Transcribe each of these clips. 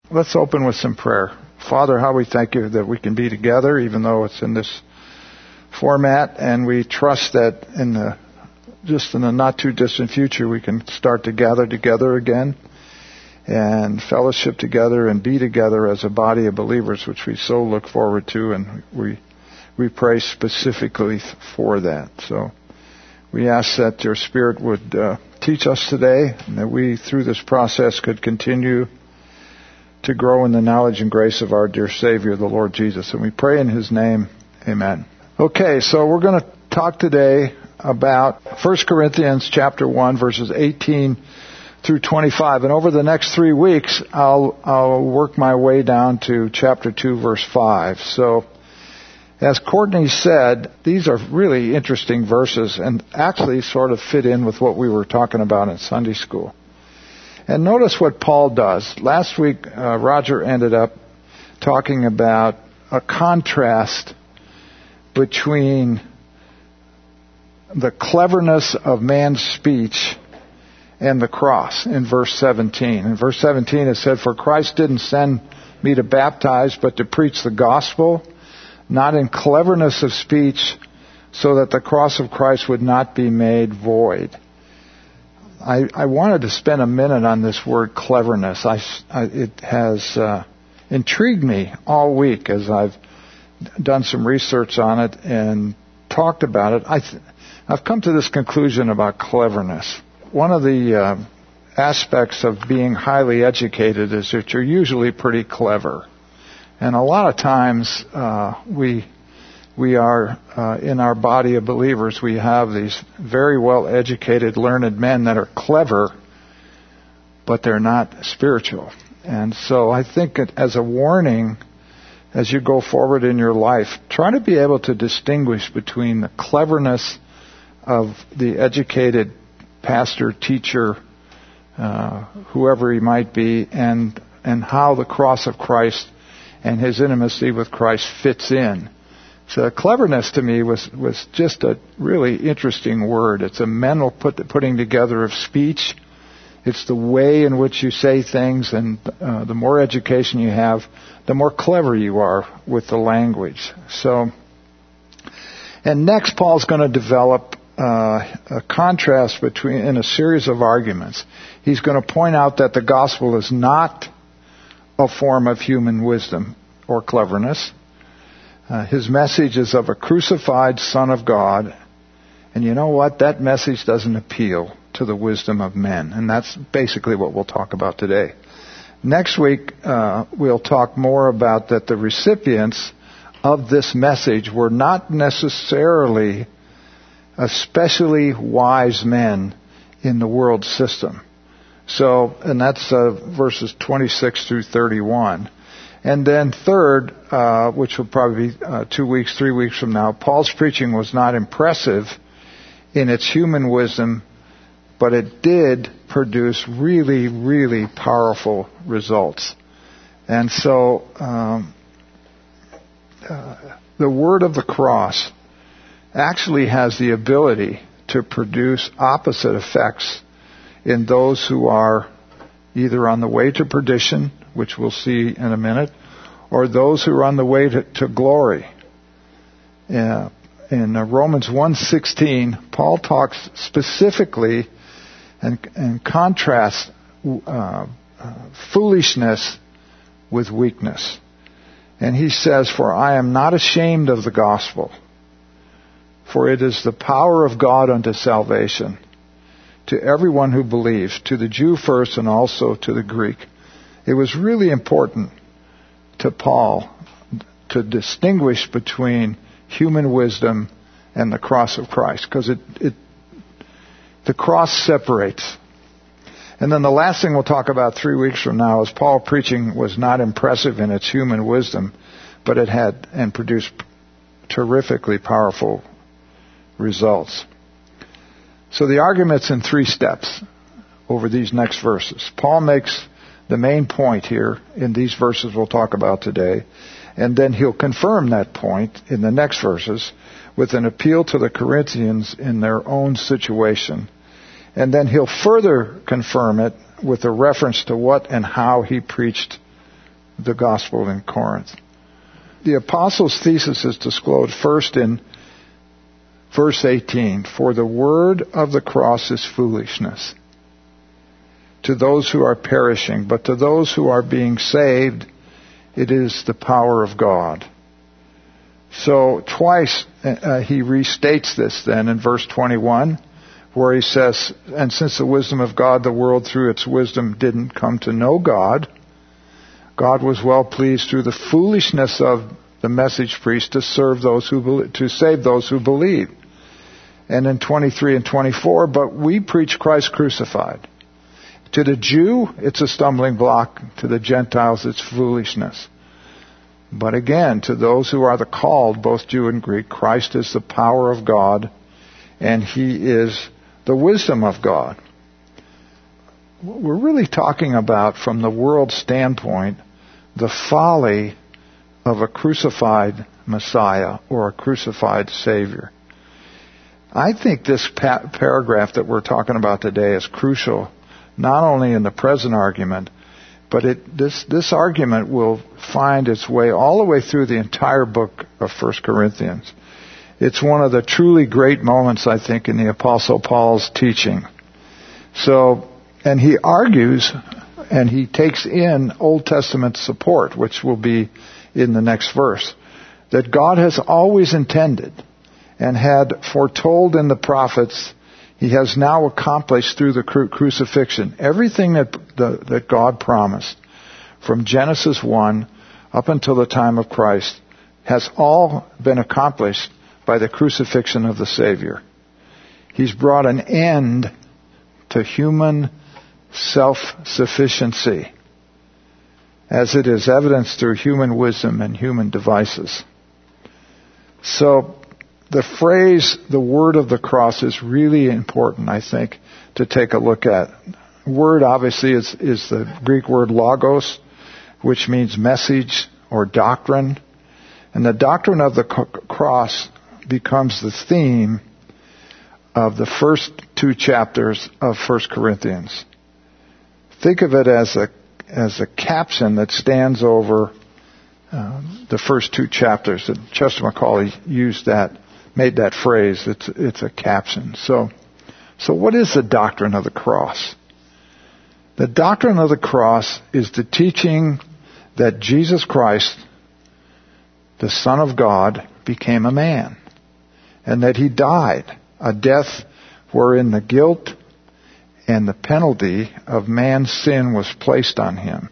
Let's open with some prayer. Father, how we thank you that we can be together, even though it's in this format, and we trust that in the not too distant future we can start to gather together again and fellowship together and be together as a body of believers, which we so look forward to, and we pray specifically for that. So we ask that your Spirit would teach us today, and that we, through this process, could continue to grow in the knowledge and grace of our dear Savior, the Lord Jesus. And we pray in His name, amen. Okay, so we're going to talk today about 1 Corinthians chapter 1, verses 18 through 25. And over the next 3 weeks, I'll work my way down to chapter 2, verse 5. So, as Courtney said, these are really interesting verses and actually sort of fit in with what we were talking about in Sunday school. And notice what Paul does. Last week, Roger ended up talking about a contrast between the cleverness of man's speech and the cross in verse 17. In verse 17 it said, "For Christ didn't send me to baptize, but to preach the gospel, not in cleverness of speech, so that the cross of Christ would not be made void." I wanted to spend a minute on this word cleverness. It has intrigued me all week as I've done some research on it and talked about it. I've come to this conclusion about cleverness. One of the aspects of being highly educated is that you're usually pretty clever. And a lot of times we are, in our body of believers, we have these very well-educated, learned men that are clever, but they're not spiritual. And so I think as a warning, as you go forward in your life, try to be able to distinguish between the cleverness of the educated pastor, teacher, whoever he might be, and how the cross of Christ and his intimacy with Christ fits in. So cleverness to me was just a really interesting word. It's a mental putting together of speech. It's the way in which you say things, and the more education you have, the more clever you are with the language. So, and next Paul's going to develop a contrast in a series of arguments. He's going to point out that the gospel is not a form of human wisdom or cleverness. His message is of a crucified Son of God. And you know what? That message doesn't appeal to the wisdom of men. And that's basically what we'll talk about today. Next week, we'll talk more about that the recipients of this message were not necessarily especially wise men in the world system. So, and that's verses 26 through 31. And then third, which will probably be 2 weeks, 3 weeks from now, Paul's preaching was not impressive in its human wisdom, but it did produce really, really powerful results. And so the word of the cross actually has the ability to produce opposite effects in those who are either on the way to perdition, which we'll see in a minute, or those who are on the way to glory. In Romans 1:16, Paul talks specifically and contrasts foolishness with weakness. And he says, "For I am not ashamed of the gospel, for it is the power of God unto salvation to everyone who believes, to the Jew first and also to the Greek." It was really important to Paul to distinguish between human wisdom and the cross of Christ, because the cross separates. And then the last thing we'll talk about 3 weeks from now is Paul preaching was not impressive in its human wisdom, but it had and produced terrifically powerful results. So the argument's in 3 steps over these next verses. Paul makes the main point here in these verses we'll talk about today, and then he'll confirm that point in the next verses with an appeal to the Corinthians in their own situation. And then he'll further confirm it with a reference to what and how he preached the gospel in Corinth. The apostles' thesis is disclosed first in verse 18. For the word of the cross is foolishness to those who are perishing, but to those who are being saved, it is the power of God. So twice he restates this then in verse 21, where he says, and since the wisdom of God, the world through its wisdom didn't come to know God, God was well pleased through the foolishness of the message preached to save those who believe. And in 23 and 24, but we preach Christ crucified. To the Jew, it's a stumbling block. To the Gentiles, it's foolishness. But again, to those who are the called, both Jew and Greek, Christ is the power of God, and He is the wisdom of God. We're really talking about, from the world standpoint, the folly of a crucified Messiah or a crucified Savior. I think this paragraph that we're talking about today is crucial, not only in the present argument, but this argument will find its way all the way through the entire book of 1 Corinthians. It's one of the truly great moments, I think, in the Apostle Paul's teaching. So, and he argues, and he takes in Old Testament support, which will be in the next verse, that God has always intended and had foretold in the prophets, He has now accomplished through the crucifixion. Everything that God promised from Genesis 1 up until the time of Christ has all been accomplished by the crucifixion of the Savior. He's brought an end to human self-sufficiency, as it is evidenced through human wisdom and human devices. So, the phrase, the word of the cross, is really important, I think, to take a look at. Word, obviously, is the Greek word logos, which means message or doctrine. And the doctrine of the cross becomes the theme of the first two chapters of 1 Corinthians. Think of it as a caption that stands over the first two chapters. And Chester McCauley made that phrase. It's a caption. So what is the doctrine of the cross? The doctrine of the cross is the teaching that Jesus Christ, the Son of God, became a man, and that He died a death wherein the guilt and the penalty of man's sin was placed on Him.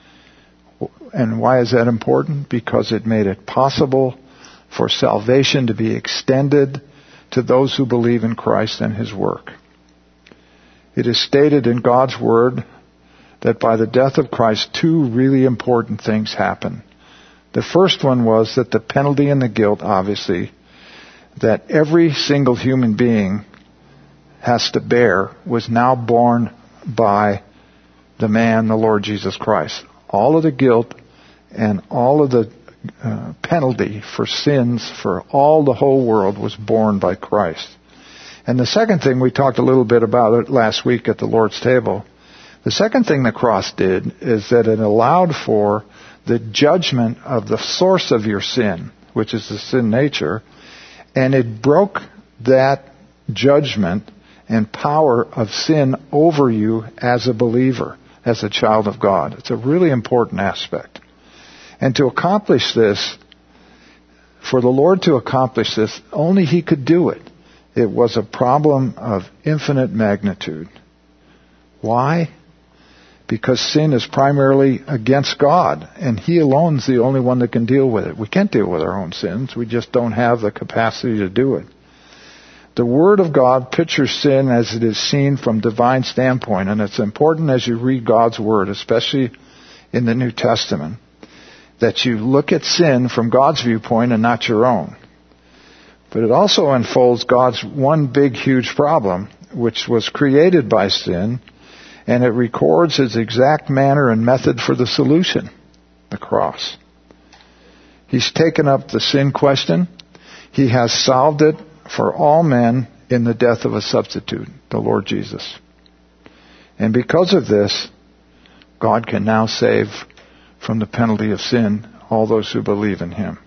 And why is that important? Because it made it possible for salvation to be extended to those who believe in Christ and His work. It is stated in God's Word that by the death of Christ, two really important things happen. The first one was that the penalty and the guilt, obviously, that every single human being has to bear, was now borne by the man, the Lord Jesus Christ. All of the guilt and all of the penalty for sins for all the whole world was borne by Christ. And the second thing, we talked a little bit about it last week at the Lord's table. The second thing the cross did is that it allowed for the judgment of the source of your sin, which is the sin nature, and it broke that judgment and power of sin over you as a believer, as a child of God. It's a really important aspect. And to accomplish this, for the Lord to accomplish this, only He could do it. It was a problem of infinite magnitude. Why? Because sin is primarily against God, and He alone is the only one that can deal with it. We can't deal with our own sins. We just don't have the capacity to do it. The Word of God pictures sin as it is seen from divine standpoint, and it's important as you read God's Word, especially in the New Testament, that you look at sin from God's viewpoint and not your own. But it also unfolds God's one big, huge problem, which was created by sin, and it records His exact manner and method for the solution, the cross. He's taken up the sin question. He has solved it for all men in the death of a substitute, the Lord Jesus. And because of this, God can now save from the penalty of sin, all those who believe in him.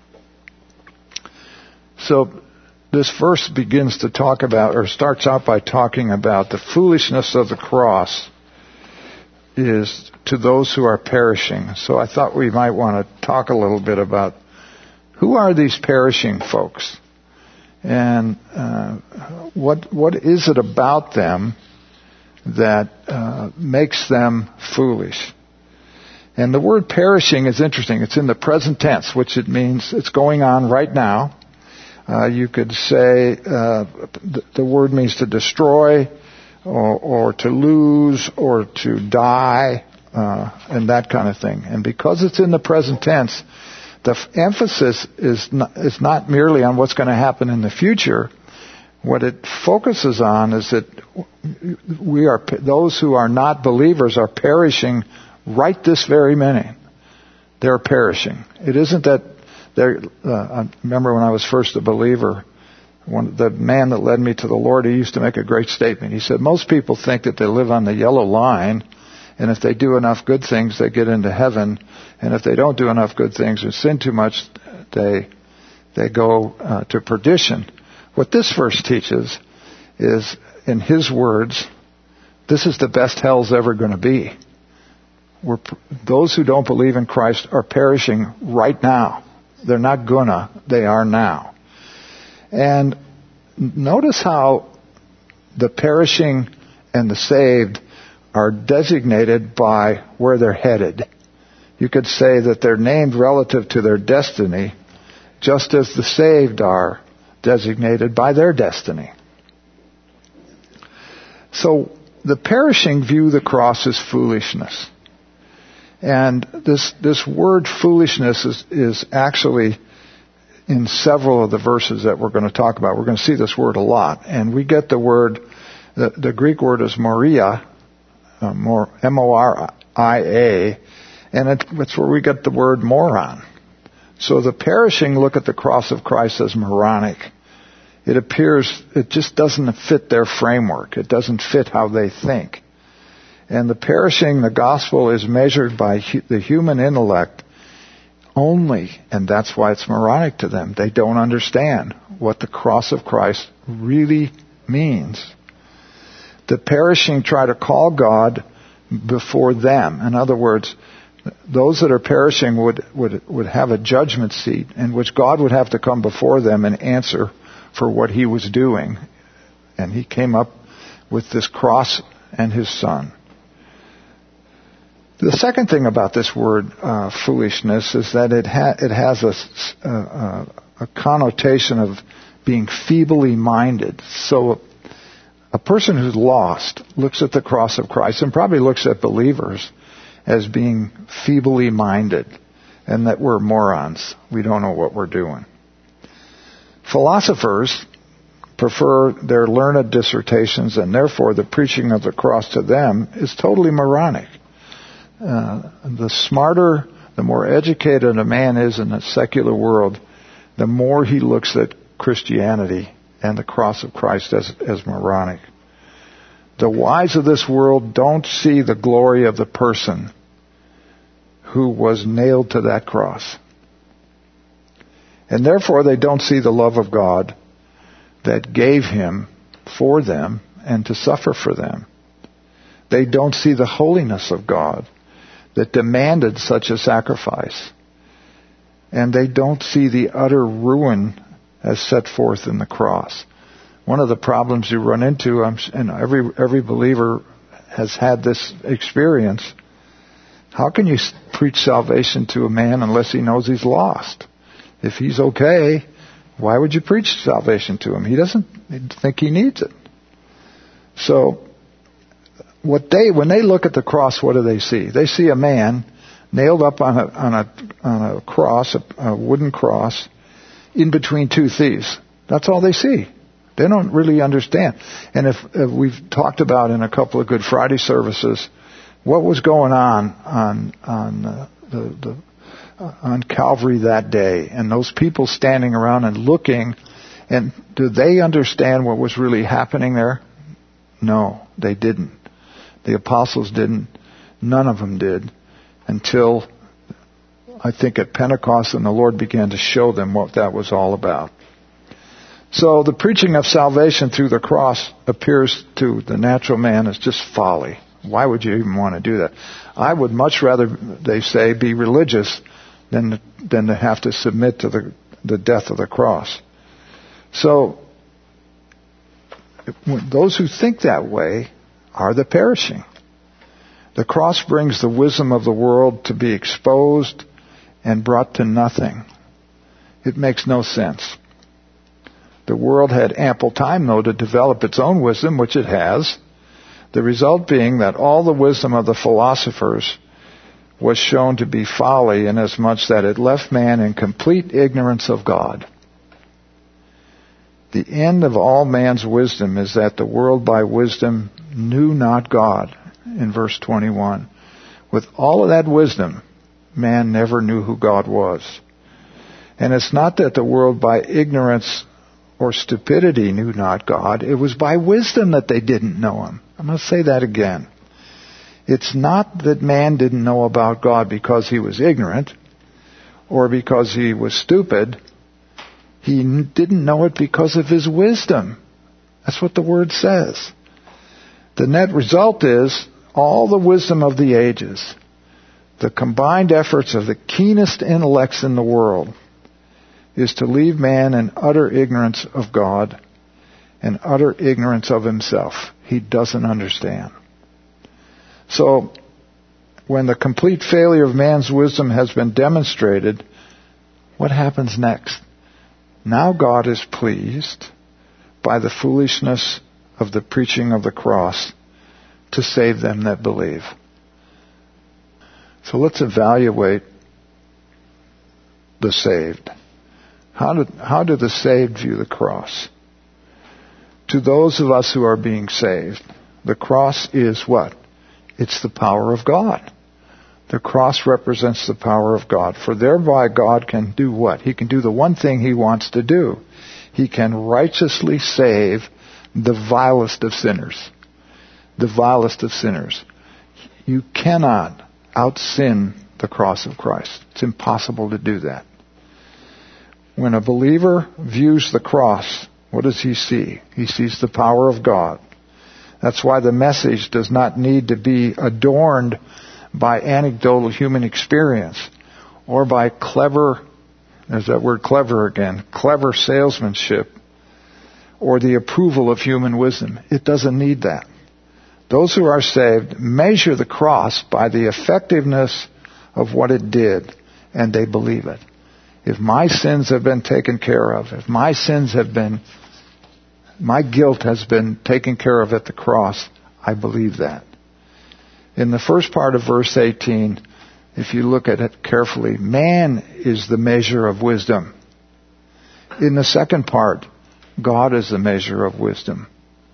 So this verse begins to talk about, or starts out by talking about, the foolishness of the cross is to those who are perishing. So I thought we might want to talk a little bit about who are these perishing folks, and what is it about them that makes them foolish. And the word perishing is interesting. It's in the present tense, which it means it's going on right now. You could say the word means to destroy, or to lose, or to die, and that kind of thing. And because it's in the present tense, the emphasis is not merely on what's going to happen in the future. What it focuses on is that those who are not believers are perishing right this very minute. They're perishing. It isn't that I remember when I was first a believer, the man that led me to the Lord, he used to make a great statement. He said, most people think that they live on the yellow line, and if they do enough good things, they get into heaven. And if they don't do enough good things or sin too much, they go to perdition. What this verse teaches is, in his words, this is the best hell's ever going to be. Those who don't believe in Christ are perishing right now. They're not gonna, they are now. And notice how the perishing and the saved are designated by where they're headed. You could say that they're named relative to their destiny, just as the saved are designated by their destiny. So the perishing view the cross as foolishness. And this word foolishness is actually in several of the verses that we're going to talk about. We're going to see this word a lot. And we get the word, the Greek word is moria, M-O-R-I-A, and it's where we get the word moron. So the perishing look at the cross of Christ as moronic. It just doesn't fit their framework. It doesn't fit how they think. And the perishing, the gospel is measured by the human intellect only, and that's why it's moronic to them. They don't understand what the cross of Christ really means. The perishing try to call God before them. In other words, those that are perishing would have a judgment seat in which God would have to come before them and answer for what he was doing. And he came up with this cross and his son. The second thing about this word foolishness is that it has a connotation of being feebly minded. So a person who's lost looks at the cross of Christ and probably looks at believers as being feebly minded, and that we're morons. We don't know what we're doing. Philosophers prefer their learned dissertations, and therefore the preaching of the cross to them is totally moronic. The smarter, the more educated a man is in the secular world, the more he looks at Christianity and the cross of Christ as moronic. The wise of this world don't see the glory of the person who was nailed to that cross. And therefore they don't see the love of God that gave him for them and to suffer for them. They don't see the holiness of God that demanded such a sacrifice. And they don't see the utter ruin as set forth in the cross. One of the problems you run into, and every believer has had this experience, how can you preach salvation to a man unless he knows he's lost? If he's okay, why would you preach salvation to him? He doesn't think he needs it. So, when they look at the cross, what do they see? They see a man nailed up on a cross, a wooden cross, in between two thieves. That's all they see. They don't really understand. And if we've talked about in a couple of Good Friday services what was going on Calvary that day, and those people standing around and looking, and do they understand what was really happening there? No, they didn't. The apostles didn't. None of them did, until I think, at Pentecost, and the Lord began to show them what that was all about. So the preaching of salvation through the cross appears to the natural man as just folly. Why would you even want to do that? I would much rather, they say, be religious than to have to submit to the death of the cross. So those who think that way are the perishing. The cross brings the wisdom of the world to be exposed and brought to nothing. It makes no sense. The world had ample time, though, to develop its own wisdom, which it has. The result being that all the wisdom of the philosophers was shown to be folly, inasmuch that it left man in complete ignorance of God. The end of all man's wisdom is that the world by wisdom knew not God, in verse 21. With all of that wisdom, man never knew who God was. And it's not that the world by ignorance or stupidity knew not God. It was by wisdom that they didn't know Him. I'm going to say that again. It's not that man didn't know about God because he was ignorant or because he was stupid. He didn't know it because of his wisdom. That's what the Word says. The net result is all the wisdom of the ages, the combined efforts of the keenest intellects in the world, is to leave man in utter ignorance of God and utter ignorance of himself. He doesn't understand. So, when the complete failure of man's wisdom has been demonstrated, what happens next? Now God is pleased by the foolishness of the preaching of the cross to save them that believe. So let's evaluate the saved. How do the saved view the cross? To those of us who are being saved, the cross is what? It's the power of God. The cross represents the power of God. For thereby God can do what? He can do the one thing He wants to do. He can righteously save the vilest of sinners. The vilest of sinners. You cannot out-sin the cross of Christ. It's impossible to do that. When a believer views the cross, what does he see? He sees the power of God. That's why the message does not need to be adorned by anecdotal human experience or by clever, there's that word clever again, clever salesmanship or the approval of human wisdom. It doesn't need that. Those who are saved measure the cross by the effectiveness of what it did, and they believe it. If my sins have been taken care of, if my guilt has been taken care of at the cross, I believe that. In the first part of verse 18, if you look at it carefully, man is the measure of wisdom. In the second part, God is the measure of wisdom.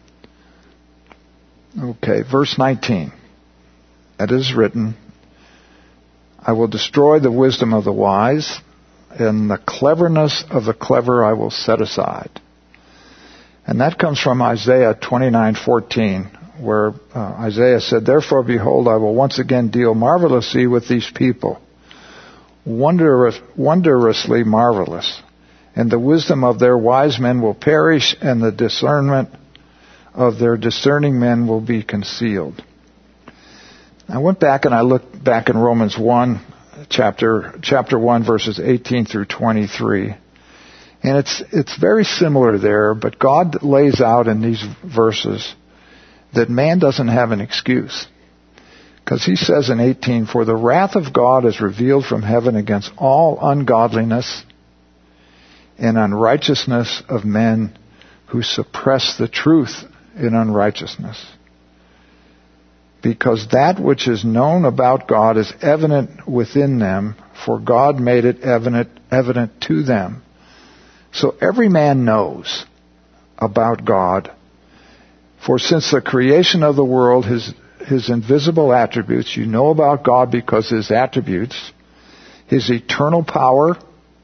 Okay, verse 19. It is written, I will destroy the wisdom of the wise, and the cleverness of the clever I will set aside. And that comes from Isaiah 29:14, where Isaiah said, Therefore, behold, I will once again deal marvelously with these people, wondrously marvelous. And the wisdom of their wise men will perish, and the discernment of their discerning men will be concealed. I went back and I looked back in Romans 1, chapter 1, verses 18 through 23. And it's very similar there, but God lays out in these verses that man doesn't have an excuse. Because He says in 18, For the wrath of God is revealed from heaven against all ungodliness and unrighteousness of men who suppress the truth in unrighteousness. Because that which is known about God is evident within them, for God made it evident to them. So every man knows about God. For since the creation of the world, His invisible attributes, you know about God because His attributes, His eternal power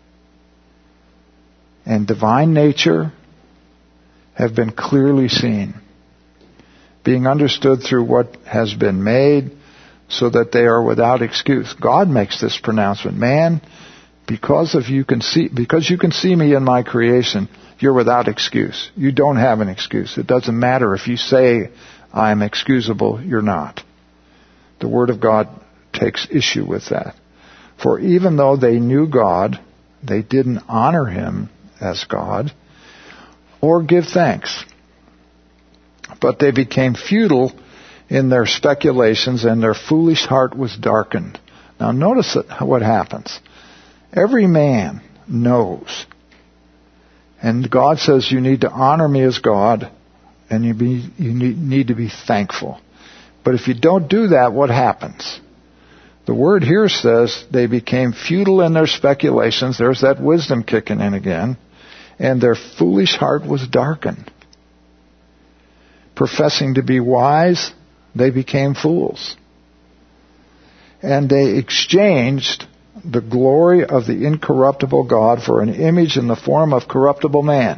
and divine nature have been clearly seen, being understood through what has been made, so that they are without excuse. God makes this pronouncement. Man, because you can see me in my creation, you're without excuse. You don't have an excuse. It doesn't matter if you say I am excusable, you're not. The Word of God takes issue with that. For even though they knew God, they didn't honor Him as God or give thanks. But they became futile in their speculations, and their foolish heart was darkened. Now notice what happens. Every man knows. And God says you need to honor me as God, and you need to be thankful. But if you don't do that, what happens? The word here says they became futile in their speculations. There's that wisdom kicking in again. And their foolish heart was darkened. Professing to be wise, they became fools. And they exchanged the glory of the incorruptible God for an image in the form of corruptible man,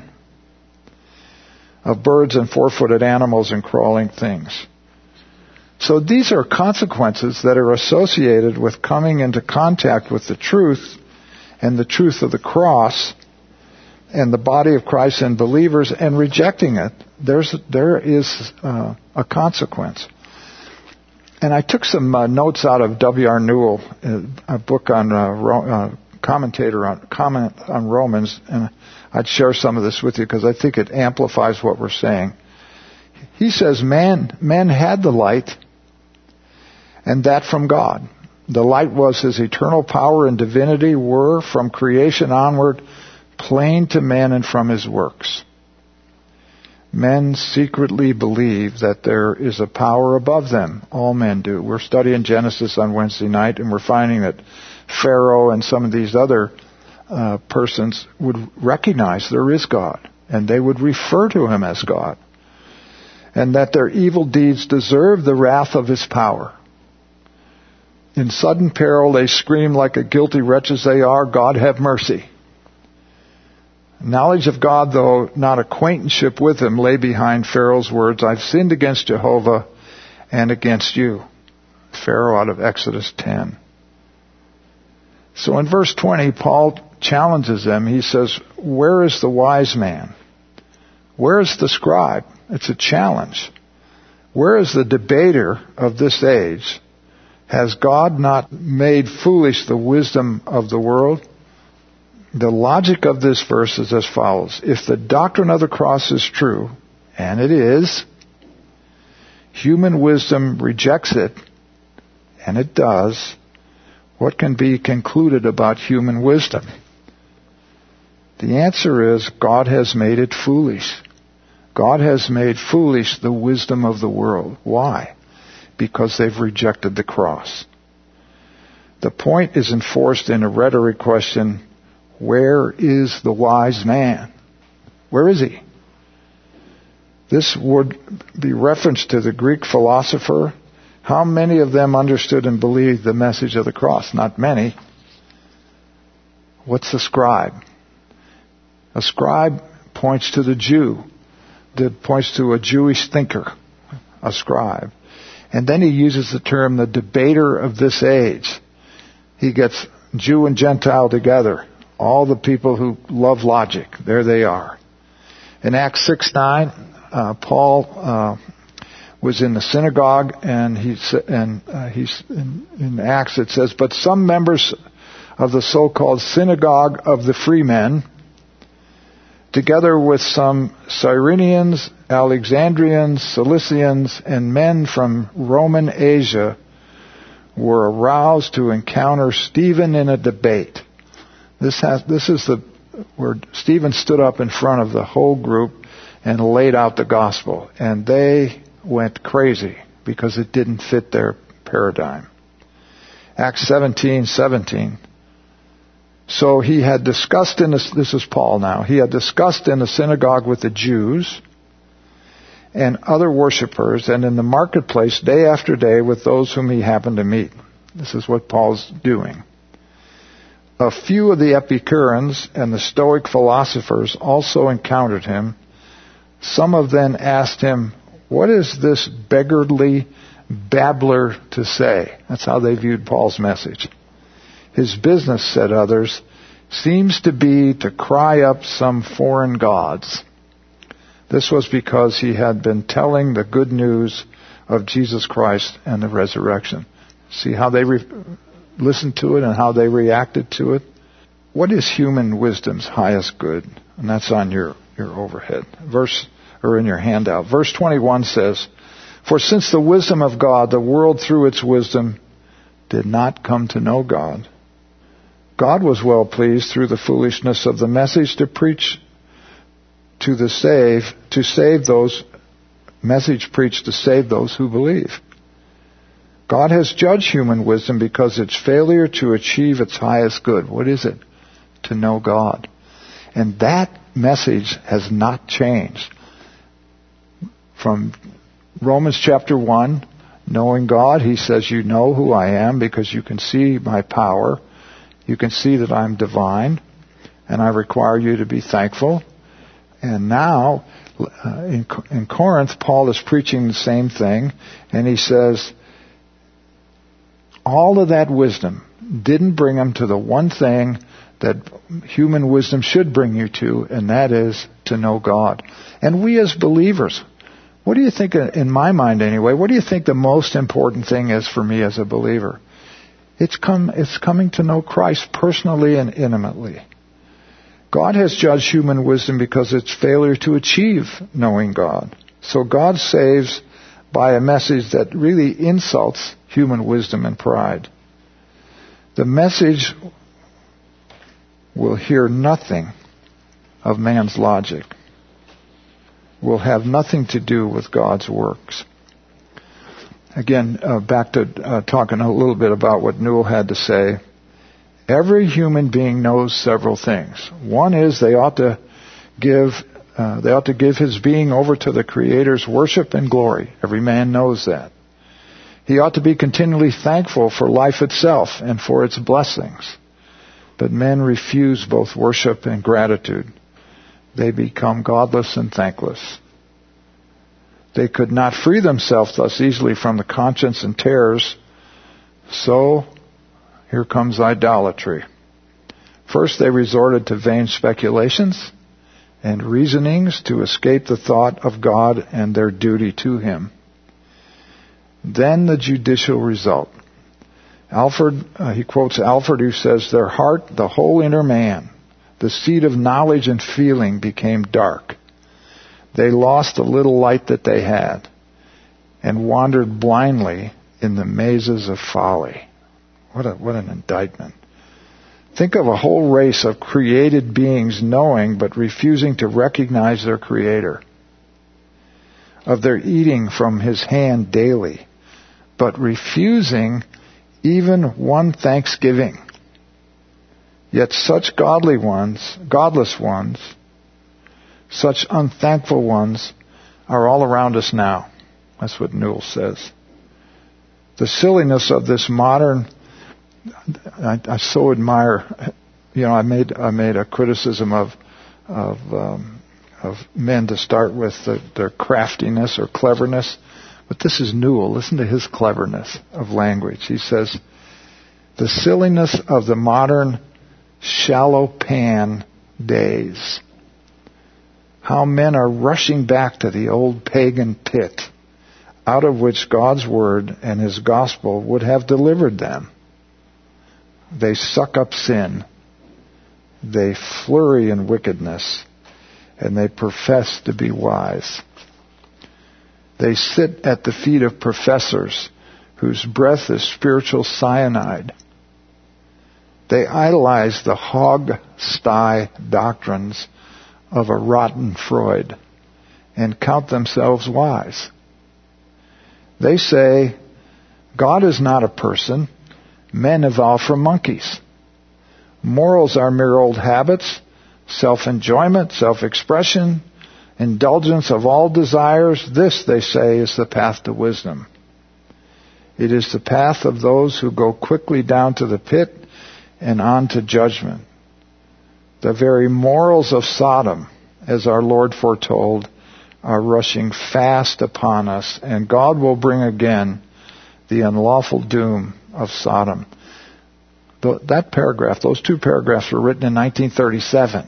of birds and four-footed animals and crawling things. So these are consequences that are associated with coming into contact with the truth and the truth of the cross and the body of Christ and believers and rejecting it. There is a consequence. And I took some notes out of W.R. Newell, a book on comment on Romans, and I'd share some of this with you because I think it amplifies what we're saying. He says men had the light, and that from God. The light was His eternal power and divinity were, from creation onward, plain to men and from His works. Men secretly believe that there is a power above them. All men do. We're studying Genesis on Wednesday night, and we're finding that Pharaoh and some of these other persons would recognize there is God, and they would refer to Him as God, and that their evil deeds deserve the wrath of His power. In sudden peril, they scream like a guilty wretch as they are, God have mercy. Knowledge of God, though not acquaintanceship with Him, lay behind Pharaoh's words, I've sinned against Jehovah and against you. Pharaoh out of Exodus 10. So in verse 20, Paul challenges them. He says, where is the wise man? Where is the scribe? It's a challenge. Where is the debater of this age? Has God not made foolish the wisdom of the world? The logic of this verse is as follows. If the doctrine of the cross is true, and it is, human wisdom rejects it, and it does, what can be concluded about human wisdom? The answer is God has made it foolish. God has made foolish the wisdom of the world. Why? Because they've rejected the cross. The point is enforced in a rhetoric question, where is the wise man? Where is he? This would be reference to the Greek philosopher. How many of them understood and believed the message of the cross? Not many. What's the scribe? A scribe points to the Jew. That points to a Jewish thinker, a scribe. And then he uses the term the debater of this age. He gets Jew and Gentile together. All the people who love logic. There they are. In Acts 6:9, Paul was in the synagogue, and he's in Acts it says, but some members of the so-called synagogue of the free men, together with some Cyrenians, Alexandrians, Cilicians, and men from Roman Asia, were aroused to encounter Stephen in a debate. This is where Stephen stood up in front of the whole group and laid out the gospel, and they went crazy because it didn't fit their paradigm. Acts 17:17. So he had discussed this is Paul now, he had discussed in the synagogue with the Jews and other worshippers, and in the marketplace day after day with those whom he happened to meet. This is what Paul's doing. A few of the Epicureans and the Stoic philosophers also encountered him. Some of them asked him, what is this beggarly babbler to say. That's how they viewed Paul's message. His business, said others, seems to be to cry up some foreign gods. This was because he had been telling the good news of Jesus Christ and the resurrection. See how they listened to it and how they reacted to it? What is human wisdom's highest good? And that's on your overhead. In your handout. Verse 21 says, for since the wisdom of God, the world through its wisdom did not come to know God. God was well pleased through the foolishness of the message to preach to save those who believe. God has judged human wisdom because its failure to achieve its highest good. What is it? To know God. And that message has not changed. From Romans chapter 1, knowing God, he says, you know who I am because you can see my power. You can see that I'm divine, and I require you to be thankful. And now, in Corinth, Paul is preaching the same thing, and he says, all of that wisdom didn't bring him to the one thing that human wisdom should bring you to, and that is to know God. And we as believers, what do you think, in my mind anyway, what do you think the most important thing is for me as a believer? It's coming to know Christ personally and intimately. God has judged human wisdom because its failure to achieve knowing God. So God saves by a message that really insults human wisdom and pride. The message will hear nothing of man's logic. Will have nothing to do with God's works. Again, back to talking a little bit about what Newell had to say. Every human being knows several things. One is they ought to give his being over to the Creator's worship and glory. Every man knows that. He ought to be continually thankful for life itself and for its blessings. But men refuse both worship and gratitude. They become godless and thankless. They could not free themselves thus easily from the conscience and terrors. So, here comes idolatry. First, they resorted to vain speculations and reasonings to escape the thought of God and their duty to Him. Then the judicial result. He quotes Alford, who says, their heart, the whole inner man, the seat of knowledge and feeling, became dark. They lost the little light that they had and wandered blindly in the mazes of folly. What an indictment. Think of a whole race of created beings knowing but refusing to recognize their Creator. Of their eating from His hand daily, but refusing even one thanksgiving. Yet such godless ones, such unthankful ones are all around us now. That's what Newell says. The silliness of this modern, I so admire, I made a criticism of men to start with, their craftiness or cleverness. But this is Newell. Listen to his cleverness of language. He says, the silliness of the modern shallow pan days. How men are rushing back to the old pagan pit, out of which God's Word and His gospel would have delivered them. They suck up sin. They flurry in wickedness. And they profess to be wise. They sit at the feet of professors whose breath is spiritual cyanide. They idolize the hog-sty doctrines of a rotten Freud and count themselves wise. They say, God is not a person. Men evolved from monkeys. Morals are mere old habits, self-enjoyment, self-expression, indulgence of all desires. This, they say, is the path to wisdom. It is the path of those who go quickly down to the pit and on to judgment. The very morals of Sodom, as our Lord foretold, are rushing fast upon us, and God will bring again the unlawful doom of Sodom. That paragraph, those two paragraphs were written in 1937.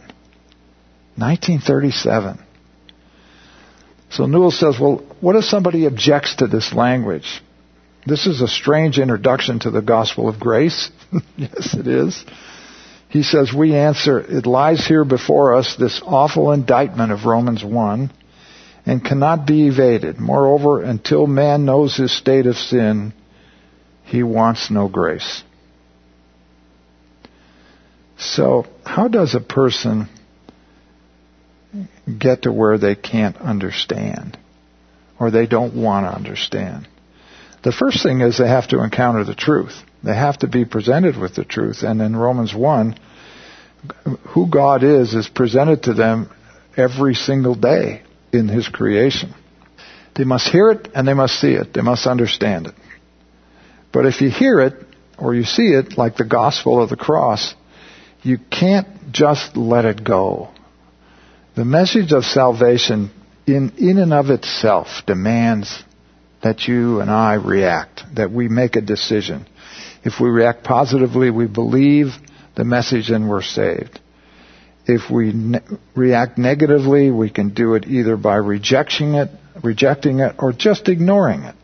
1937. So Newell says, well, what if somebody objects to this language? This is a strange introduction to the gospel of grace. Yes, it is. He says, we answer, it lies here before us, this awful indictment of Romans 1, and cannot be evaded. Moreover, until man knows his state of sin, he wants no grace. So, how does a person get to where they can't understand, or they don't want to understand? The first thing is they have to encounter the truth. They have to be presented with the truth. And in Romans 1, who God is presented to them every single day in His creation. They must hear it and they must see it. They must understand it. But if you hear it or you see it, like the gospel of the cross, you can't just let it go. The message of salvation in and of itself demands that you and I react, that we make a decision. If we react positively, we believe the message and we're saved. If we react negatively, we can do it either by rejecting it, or just ignoring it.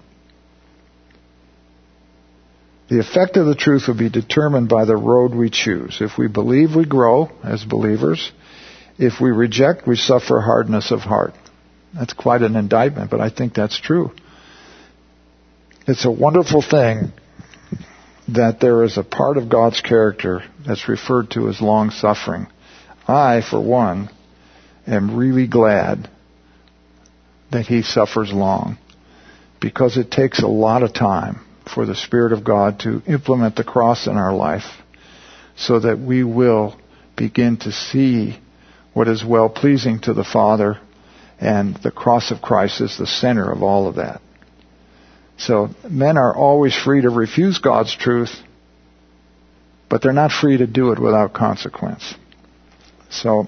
The effect of the truth will be determined by the road we choose. If we believe, we grow as believers. If we reject, we suffer hardness of heart. That's quite an indictment, but I think that's true. It's a wonderful thing that there is a part of God's character that's referred to as long-suffering. I, for one, am really glad that He suffers long, because it takes a lot of time for the Spirit of God to implement the cross in our life so that we will begin to see what is well-pleasing to the Father, and the cross of Christ is the center of all of that. So men are always free to refuse God's truth, but they're not free to do it without consequence. So,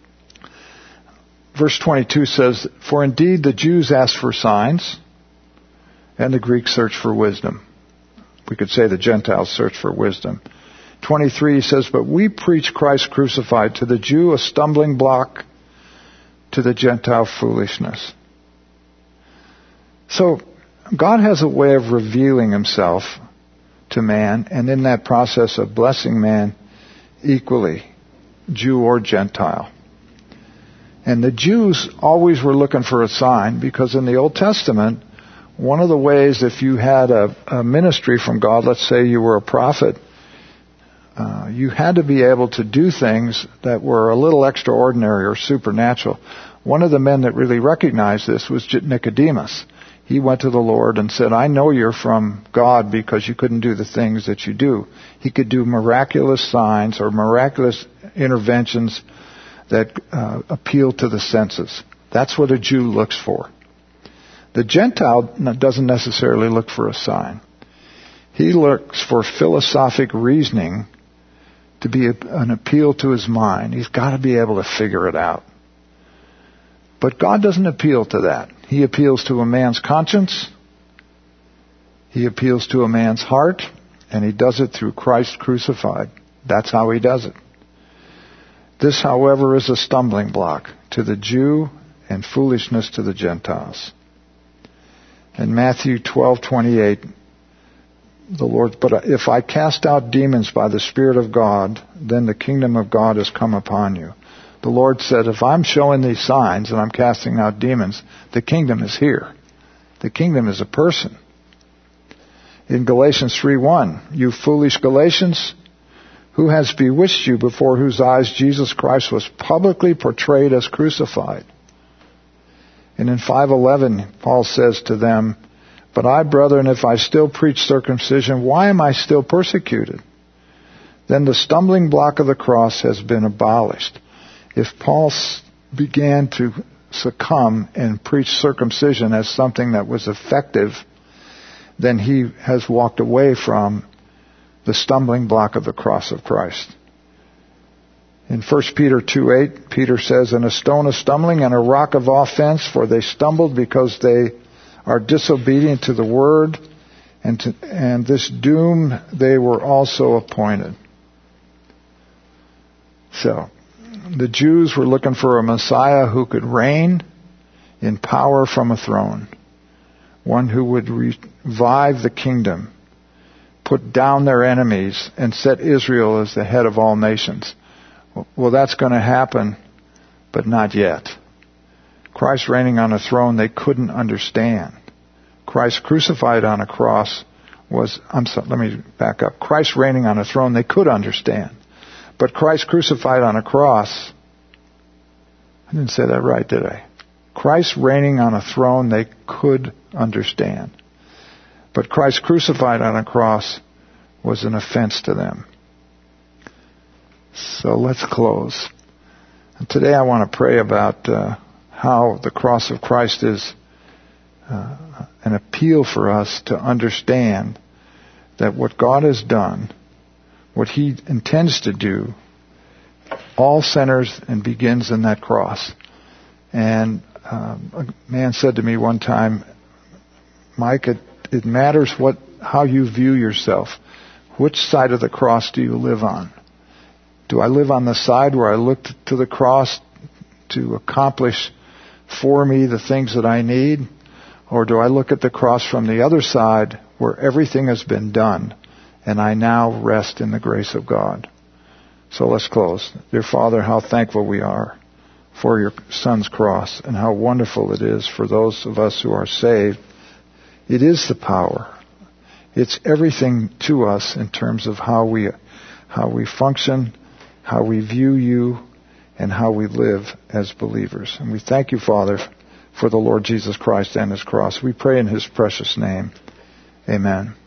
verse 22 says, for indeed the Jews ask for signs, and the Greeks search for wisdom. We could say the Gentiles search for wisdom. 23 says, but we preach Christ crucified, to the Jew a stumbling block, to the Gentile foolishness. So, God has a way of revealing Himself to man, and in that process of blessing man equally, Jew or Gentile. And the Jews always were looking for a sign, because in the Old Testament, one of the ways, if you had a ministry from God, let's say you were a prophet, you had to be able to do things that were a little extraordinary or supernatural. One of the men that really recognized this was Nicodemus. He went to the Lord and said, I know you're from God because you couldn't do the things that you do. He could do miraculous signs or miraculous interventions that appeal to the senses. That's what a Jew looks for. The Gentile doesn't necessarily look for a sign. He looks for philosophic reasoning to be an appeal to his mind. He's got to be able to figure it out. But God doesn't appeal to that. He appeals to a man's conscience. He appeals to a man's heart. And He does it through Christ crucified. That's how He does it. This, however, is a stumbling block to the Jew and foolishness to the Gentiles. In Matthew 12:28, the Lord, but if I cast out demons by the Spirit of God, then the kingdom of God has come upon you. The Lord said, if I'm showing these signs and I'm casting out demons, the kingdom is here. The kingdom is a person. In Galatians 3:1, you foolish Galatians, who has bewitched you, before whose eyes Jesus Christ was publicly portrayed as crucified? And in 5:11, Paul says to them, but I, brethren, if I still preach circumcision, why am I still persecuted? Then the stumbling block of the cross has been abolished. If Paul began to succumb and preach circumcision as something that was effective, then he has walked away from the stumbling block of the cross of Christ. In 1 Peter 2:8, Peter says, and a stone of stumbling and a rock of offense, for they stumbled because they are disobedient to the word, and this doom they were also appointed. So, the Jews were looking for a Messiah who could reign in power from a throne. One who would revive the kingdom, put down their enemies, and set Israel as the head of all nations. Well, that's going to happen, but not yet. Christ reigning on a throne they couldn't understand. Christ crucified on a cross let me back up. Christ reigning on a throne they could understand. But Christ crucified on a cross, I didn't say that right, did I? Christ reigning on a throne they could understand. But Christ crucified on a cross was an offense to them. So let's close. And today I want to pray about how the cross of Christ is an appeal for us to understand that what God has done, what He intends to do, all centers and begins in that cross. And a man said to me one time, Mike, it matters how you view yourself. Which side of the cross do you live on? Do I live on the side where I look to the cross to accomplish for me the things that I need? Or do I look at the cross from the other side where everything has been done and I now rest in the grace of God? So let's close. Dear Father, how thankful we are for your Son's cross and how wonderful it is for those of us who are saved. It is the power. It's everything to us in terms of how we function, how we view you, and how we live as believers. And we thank you, Father, for the Lord Jesus Christ and His cross. We pray in His precious name. Amen.